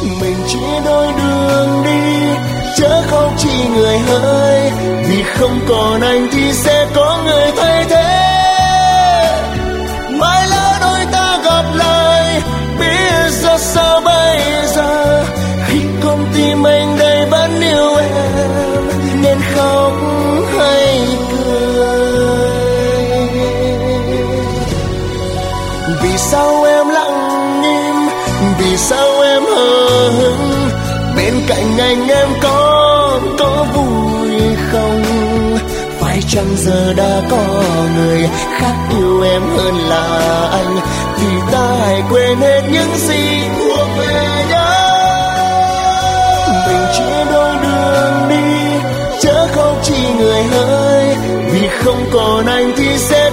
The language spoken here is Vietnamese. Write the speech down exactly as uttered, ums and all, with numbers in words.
Mình chỉ đôi đường đi, chớ khóc chi người hỡi, vì không còn anh thì sẽ có người thay thế. Mai lỡ đôi ta gặp lại, biết ra sao bây giờ, khi con tim anh đây vẫn yêu em, nên khóc hay cười. Vì sao em lặng im, vì sao em hờ hững, bên cạnh anh em có có vui không? Phải chăng giờ đã có người khác yêu em hơn là anh, thì ta hãy quên hết những gì thuộc về nhau. Mình chỉ đôi đường đi, chớ khóc chi người hỡi, vì không còn anh thì sẽ